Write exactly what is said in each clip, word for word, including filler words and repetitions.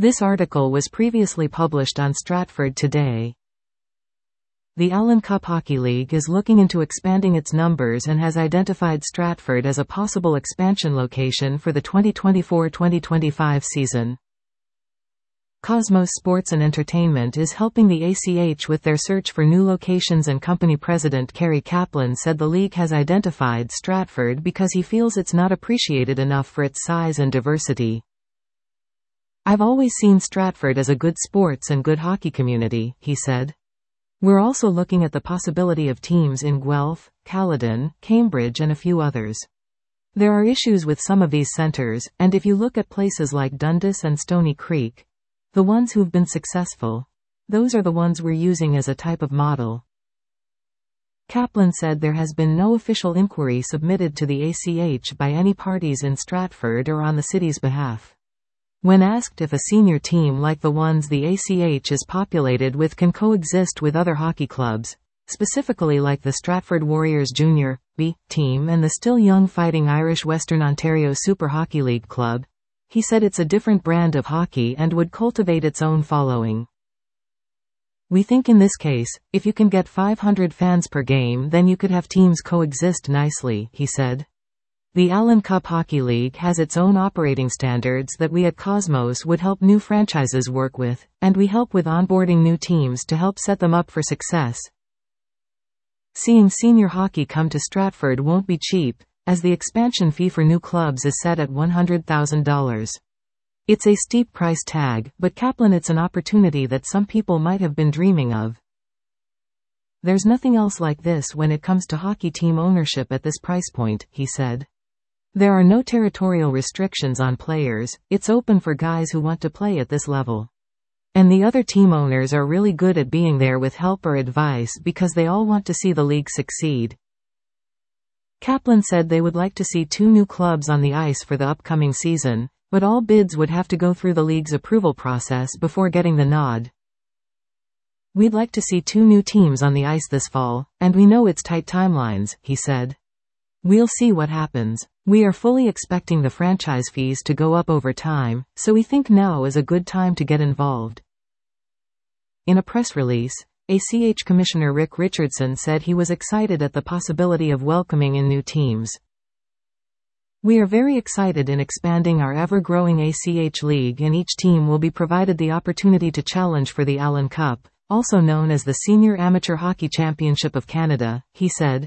This article was previously published on Stratford Today. The Allen Cup Hockey League is looking into expanding its numbers and has identified Stratford as a possible expansion location for the twenty twenty-four twenty twenty-five season. Cosmos Sports and Entertainment is helping the A C H with their search for new locations, and company president Kerry Kaplan said the league has identified Stratford because he feels it's not appreciated enough for its size and diversity. "I've always seen Stratford as a good sports and good hockey community," he said. "We're also looking at the possibility of teams in Guelph, Caledon, Cambridge and a few others. There are issues with some of these centres, and if you look at places like Dundas and Stony Creek, the ones who've been successful, those are the ones we're using as a type of model." Kaplan said there has been no official inquiry submitted to the A C H by any parties in Stratford or on the city's behalf. When asked if a senior team like the ones the A C H is populated with can coexist with other hockey clubs, specifically like the Stratford Warriors Junior B team and the still young Fighting Irish Western Ontario Super Hockey League club, he said it's a different brand of hockey and would cultivate its own following. "We think in this case, if you can get five hundred fans per game, then you could have teams coexist nicely," he said. "The Allen Cup Hockey League has its own operating standards that we at Cosmos would help new franchises work with, and we help with onboarding new teams to help set them up for success. Seeing senior hockey come to Stratford won't be cheap, as the expansion fee for new clubs is set at one hundred thousand dollars. It's a steep price tag, but Kaplan, it's an opportunity that some people might have been dreaming of. There's nothing else like this when it comes to hockey team ownership at this price point," he said. "There are no territorial restrictions on players, it's open for guys who want to play at this level. And the other team owners are really good at being there with help or advice because they all want to see the league succeed." Kaplan said they would like to see two new clubs on the ice for the upcoming season, but all bids would have to go through the league's approval process before getting the nod. "We'd like to see two new teams on the ice this fall, and we know it's tight timelines," he said. "We'll see what happens. We are fully expecting the franchise fees to go up over time, so we think now is a good time to get involved." In a press release, A C H Commissioner Rick Richardson said he was excited at the possibility of welcoming in new teams. "We are very excited in expanding our ever-growing A C H league, and each team will be provided the opportunity to challenge for the Allen Cup, also known as the Senior Amateur Hockey Championship of Canada," he said.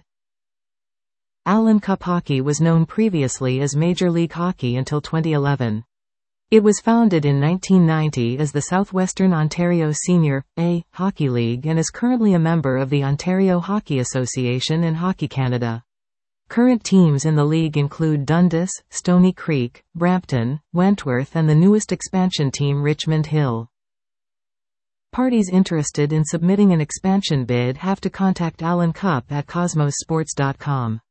Allen Cup Hockey was known previously as Major League Hockey until twenty eleven. It was founded in nineteen ninety as the Southwestern Ontario Senior A Hockey League and is currently a member of the Ontario Hockey Association and Hockey Canada. Current teams in the league include Dundas, Stony Creek, Brampton, Wentworth and the newest expansion team Richmond Hill. Parties interested in submitting an expansion bid have to contact Allen Cup at cosmos sports dot com.